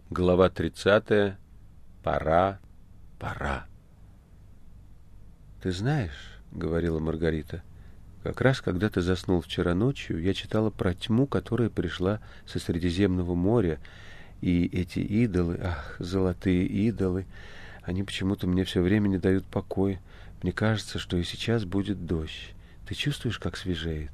Глава 30. Пора, пора. «Ты знаешь, — говорила Маргарита, — как раз когда ты заснул вчера ночью, я читала про тьму, которая пришла со Средиземного моря, и эти идолы, ах, золотые идолы, они почему-то мне все время не дают покоя. Мне кажется, что и сейчас будет дождь. Ты чувствуешь, как свежеет?»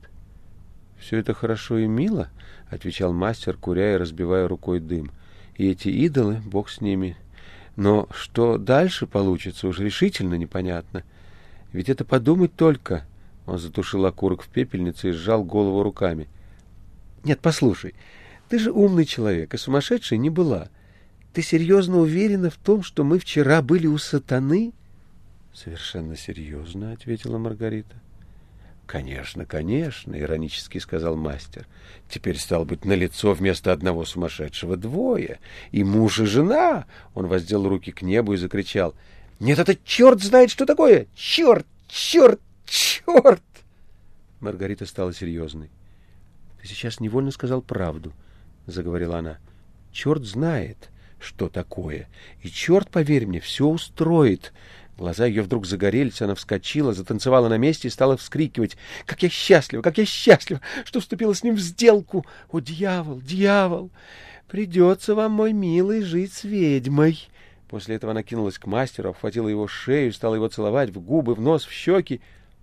«Все это хорошо и мило, — отвечал мастер, куря и разбивая рукой дым. И эти идолы, бог с ними. Но что дальше получится, уж решительно непонятно. Ведь это подумать только. Он затушил окурок в пепельнице и сжал голову руками. Нет, послушай, ты же умный человек, и сумасшедшей не была. Ты серьезно уверена в том, что мы вчера были у сатаны? Совершенно серьезно, ответила Маргарита. «Конечно, конечно, — иронически сказал мастер. — Теперь, стало быть, налицо вместо одного сумасшедшего двое. И муж, и жена!» Он воздел руки к небу и закричал. «Нет, это черт знает, что такое! Черт, черт, черт!» Маргарита стала серьезной. «Ты сейчас невольно сказал правду, — заговорила она. — Черт знает, что такое. И черт, поверь мне, все устроит». Глаза ее вдруг загорелись, она вскочила, затанцевала на месте и стала вскрикивать. как я счастлива, что вступила с ним в сделку! О, дьявол, дьявол! Придется вам, мой милый, жить с ведьмой!» После этого она кинулась к мастеру, обхватила его шею, стала его целовать в губы, в нос, в щеки.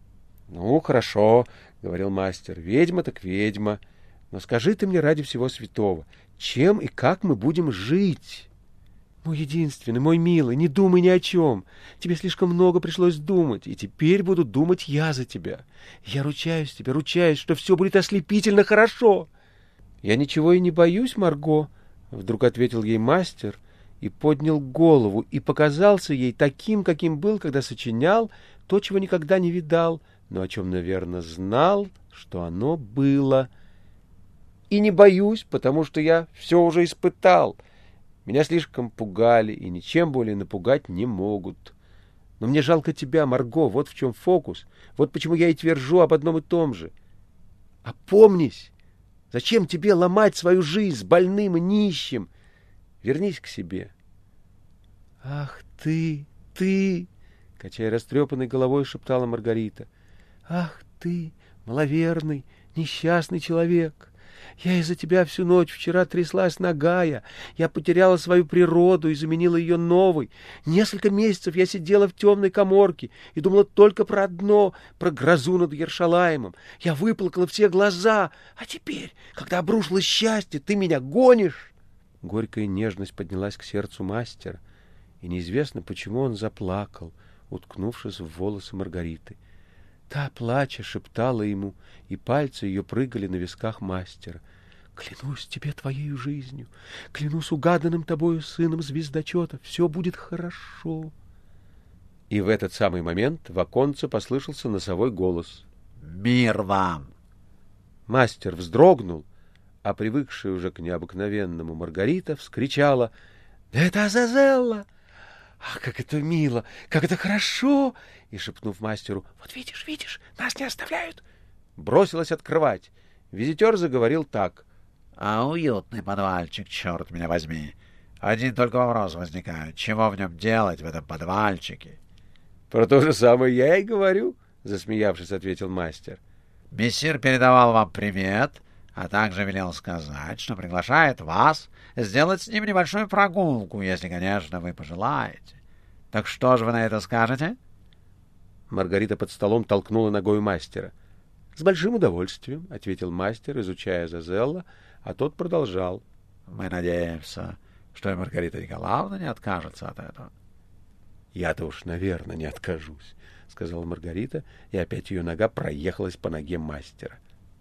«Ну, хорошо, — говорил мастер, — ведьма так ведьма. Но скажи ты мне ради всего святого, чем и как мы будем жить?» «Мой единственный, мой милый, не думай ни о чем. Тебе слишком много пришлось думать, и теперь буду думать я за тебя. Я ручаюсь тебе, ручаюсь, что все будет ослепительно хорошо». «Я ничего и не боюсь, Марго, — вдруг ответил ей мастер, и поднял голову, и показался ей таким, каким был, когда сочинял то, чего никогда не видал, но о чем, наверное, знал, что оно было. И не боюсь, потому что я все уже испытал. Меня слишком пугали и ничем более напугать не могут. Но мне жалко тебя, Марго, вот в чем фокус. Вот почему я и твержу об одном и том же. Опомнись! Зачем тебе ломать свою жизнь с больным и нищим? Вернись к себе». «Ах ты, ты!» — качая растрепанной головой, шептала Маргарита. «Ах ты, маловерный, несчастный человек! Я из-за тебя всю ночь вчера тряслась нагая. Я потеряла свою природу и заменила ее новой. Несколько месяцев я сидела в темной каморке и думала только про одно, про грозу над Ершалаимом. Я выплакала все глаза. А теперь, когда обрушилось счастье, ты меня гонишь!» Горькая нежность поднялась к сердцу мастера, и неизвестно, почему он заплакал, уткнувшись в волосы Маргариты. Та, плача, шептала ему, и пальцы ее прыгали на висках мастера. «Клянусь тебе твоею жизнью, клянусь угаданным тобою сыном звездочета, все будет хорошо». И в этот самый момент в оконце послышался носовой голос. «Мир вам!» Мастер вздрогнул, а привыкшая уже к необыкновенному Маргарита вскричала: «Да это Азазелла! Ах, как это мило! Как это хорошо!» И, шепнув мастеру: «Вот видишь, видишь, нас не оставляют!» бросилась открывать. Визитер заговорил так: «А уютный подвальчик, черт меня возьми! Один только вопрос возникает: чего в нем делать, в этом подвальчике?» «Про то же самое я и говорю», — засмеявшись, ответил мастер. «Мессир передавал вам привет, а также велел сказать, что приглашает вас сделать с ним небольшую прогулку, если, конечно, вы пожелаете. Так что же вы на это скажете?» Маргарита под столом толкнула ногой мастера. «С большим удовольствием», — ответил мастер, изучая Азазелла, а тот продолжал. «Мы надеемся, что и Маргарита Николаевна не откажется от этого». «Я-то уж, наверное, не откажусь», — сказала Маргарита, и опять ее нога проехалась по ноге мастера.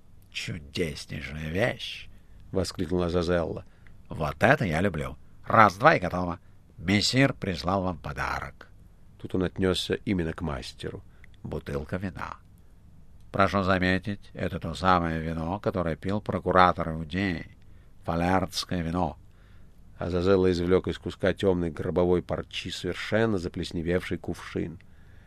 «Чудеснейшая вещь!» — воскликнула Азазелла. «Вот это я люблю! Раз-два и готово! Мессир прислал вам подарок». Тут он отнесся именно к мастеру. «Бутылка вина. Прошу заметить, это то самое вино, которое пил прокуратор Иудеи. Фалердское вино». Азазелла извлек из куска темной гробовой парчи совершенно заплесневевший кувшин.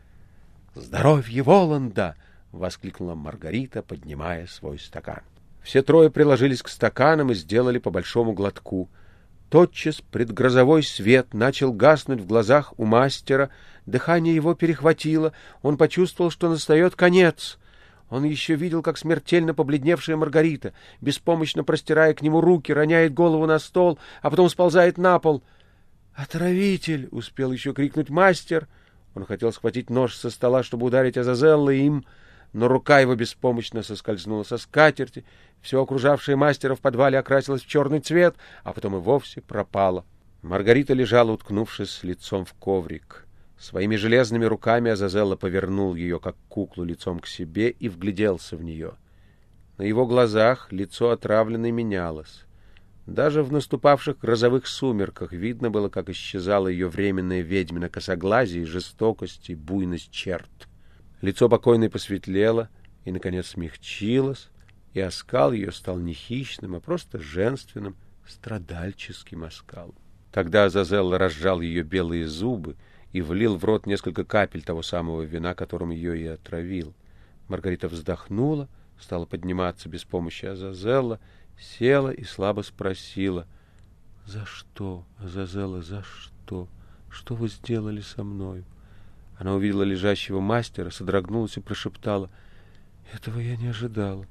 «Здоровье Воланда!» — воскликнула Маргарита, поднимая свой стакан. Все трое приложились к стаканам и сделали по большому глотку. Тотчас предгрозовой свет начал гаснуть в глазах у мастера, дыхание его перехватило, он почувствовал, что настает конец. Он еще видел, как смертельно побледневшая Маргарита, беспомощно простирая к нему руки, роняет голову на стол, а потом сползает на пол. «Отравитель!» — успел еще крикнуть мастер. Он хотел схватить нож со стола, чтобы ударить Азазелла им, но рука его беспомощно соскользнула со скатерти, все окружавшее мастера в подвале окрасилось в черный цвет, а потом и вовсе пропало. Маргарита лежала, уткнувшись лицом в коврик. Своими железными руками Азазелла повернул ее, как куклу, лицом к себе и вгляделся в нее. На его глазах лицо отравленной менялось. Даже в наступавших грозовых сумерках видно было, как исчезала ее временная ведьмина косоглазие, жестокость и буйность черт. Лицо покойной посветлело и, наконец, смягчилось, и оскал ее стал не хищным, а просто женственным, страдальческим оскалом. Тогда Азазелла разжал ее белые зубы и влил в рот несколько капель того самого вина, которым ее и отравил. Маргарита вздохнула, стала подниматься без помощи Азазелла, села и слабо спросила: «За что, Азазелла, за что? Что вы сделали со мною?» Она увидела лежащего мастера, содрогнулась и прошептала: «Этого я не ожидала.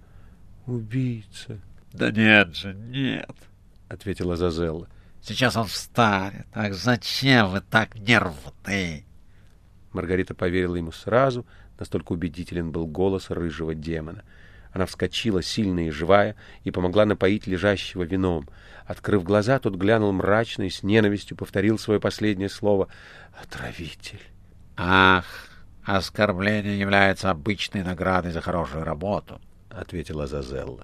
Убийца!» «Да нет же, нет!» — ответила Азазелла. «Сейчас он встанет. Ах, зачем вы так нервны?» Маргарита поверила ему сразу, настолько убедителен был голос рыжего демона. Она вскочила, сильная и живая, и помогла напоить лежащего вином. Открыв глаза, тот глянул мрачно и с ненавистью повторил свое последнее слово: «Отравитель». «Ах, оскорбление является обычной наградой за хорошую работу», — ответила Азазелла.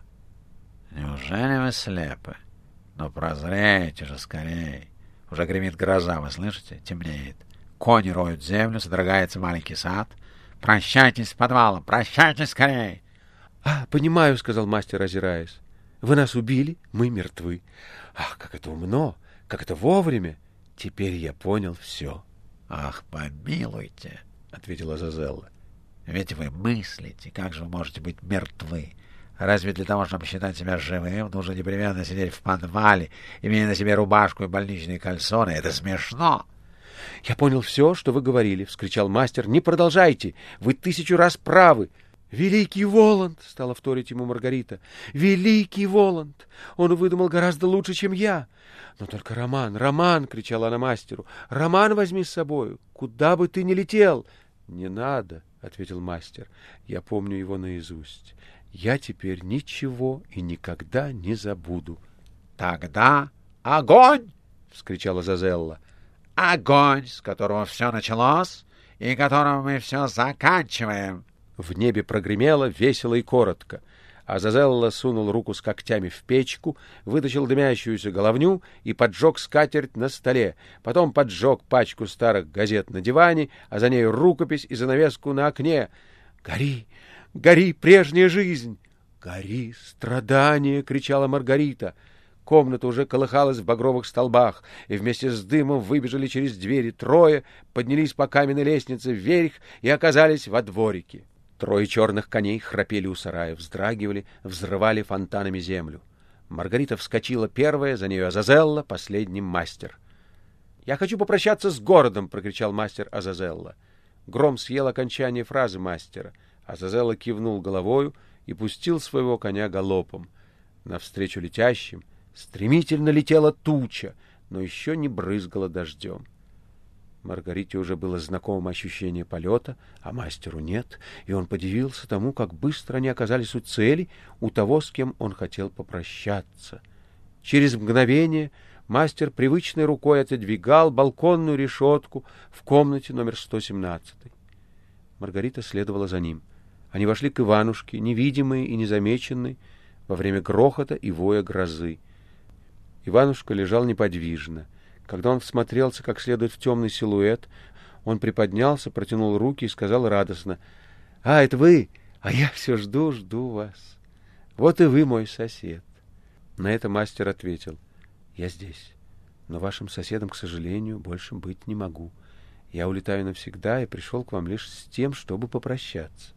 «Неужели вы слепы? Но прозрейте же скорей. Уже гремит гроза, вы слышите? Темнеет. Кони роют землю, содрогается маленький сад. Прощайтесь с подвалом, прощайтесь скорей!» Понимаю, — сказал мастер, озираясь. Вы нас убили, мы мертвы. Ах, как это умно, как это вовремя. Теперь я понял все. Ах, помилуйте, — ответила Азазелла. Ведь вы мыслите, как же вы можете быть мертвы? Разве для того, чтобы считать себя живым, нужно непременно сидеть в подвале, имея на себе рубашку и больничные кальсоны? Это смешно. — Я понял все, что вы говорили, — вскричал мастер. — Не продолжайте, вы 1000 раз правы. — Великий Воланд! — стала вторить ему Маргарита. — Великий Воланд! Он выдумал гораздо лучше, чем я. — Но только Роман, Роман! — кричала она мастеру. — Роман возьми с собою, куда бы ты ни летел. — Не надо, — ответил мастер. — Я помню его наизусть. Я теперь ничего и никогда не забуду. — Тогда огонь! — вскричала Азазелла. — Огонь, с которого все началось и которым мы все заканчиваем! В небе прогремело весело и коротко. Азазелла сунул руку с когтями в печку, вытащил дымящуюся головню и поджег скатерть на столе. Потом поджег пачку старых газет на диване, а за ней рукопись и занавеску на окне. «Гори! Гори, прежняя жизнь! Гори, страдание!» — кричала Маргарита. Комната уже колыхалась в багровых столбах, и вместе с дымом выбежали через двери 3, поднялись по каменной лестнице вверх и оказались во дворике. 3 черных коней храпели у сарая, вздрагивали, взрывали фонтанами землю. Маргарита вскочила первая, за нею Азазелла, последним мастер. — Я хочу попрощаться с городом! — прокричал мастер Азазелла. Гром съел окончание фразы мастера. Азазелла кивнул головою и пустил своего коня галопом. Навстречу летящим стремительно летела туча, но еще не брызгала дождем. Маргарите уже было знакомо ощущение полета, а мастеру нет, и он подивился тому, как быстро они оказались у цели, у того, с кем он хотел попрощаться. Через мгновение мастер привычной рукой отодвигал балконную решетку в комнате номер 117. Маргарита следовала за ним. Они вошли к Иванушке, невидимые и незамеченные, во время грохота и воя грозы. Иванушка лежал неподвижно. Когда он всмотрелся как следует в темный силуэт, он приподнялся, протянул руки и сказал радостно: — это вы? А я все жду вас. Вот и вы мой сосед. На это мастер ответил: — Я здесь, но вашим соседом, к сожалению, больше быть не могу. Я улетаю навсегда и пришел к вам лишь с тем, чтобы попрощаться.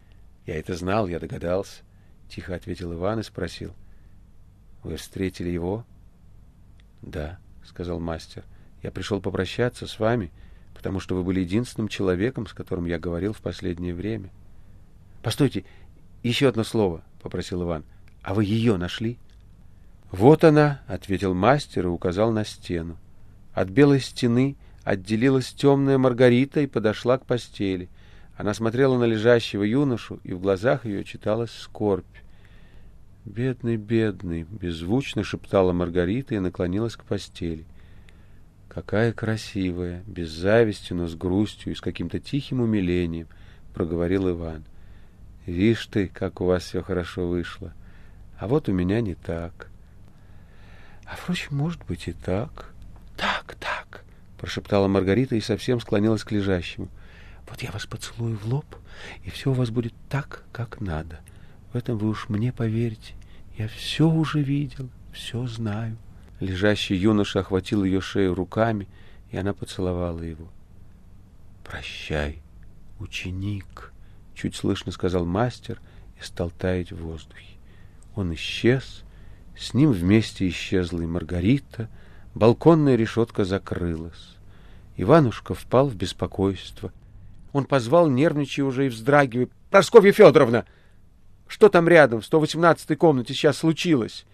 — Я это знал, я догадался, — тихо ответил Иван и спросил: — Вы встретили его? — Да, — сказал мастер. «Я пришел попрощаться с вами, потому что вы были единственным человеком, с которым я говорил в последнее время». «Постойте, еще одно слово», — попросил Иван. «А вы ее нашли?» «Вот она», — ответил мастер и указал на стену. От белой стены отделилась темная Маргарита и подошла к постели. Она смотрела на лежащего юношу, и в глазах ее читалась скорбь. «Бедный, бедный!» — беззвучно шептала Маргарита и наклонилась к постели. «Какая красивая!» — без зависти, но с грустью и с каким-то тихим умилением проговорил Иван. «Вишь ты, как у вас все хорошо вышло. А вот у меня не так. А, впрочем, может быть и так». «Так», — прошептала Маргарита и совсем склонилась к лежащему. «Вот я вас поцелую в лоб, и все у вас будет так, как надо. В этом вы уж мне поверите. Я все уже видел, все знаю». Лежащий юноша охватил ее шею руками, и она поцеловала его. «Прощай, ученик», — чуть слышно сказал мастер и стал таять в воздухе. Он исчез, с ним вместе исчезла и Маргарита, балконная решетка закрылась. Иванушка впал в беспокойство. Он позвал, нервничая уже и вздрагивая: «Прасковья Федоровна! Что там рядом, в 118-й комнате сейчас случилось?»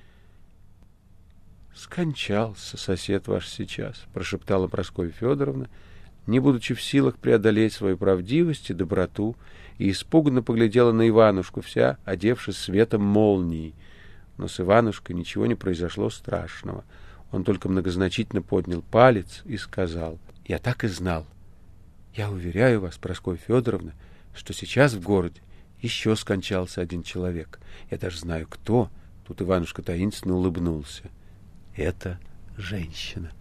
«Скончался сосед ваш сейчас», — прошептала Прасковья Федоровна, не будучи в силах преодолеть свою правдивость и доброту, и испуганно поглядела на Иванушку, вся одевшись светом молнии. Но с Иванушкой ничего не произошло страшного. Он только многозначительно поднял палец и сказал: «Я так и знал. Я уверяю вас, Прасковья Федоровна, что сейчас в городе еще скончался один человек. Я даже знаю, кто». Тут Иванушка таинственно улыбнулся. «Это женщина».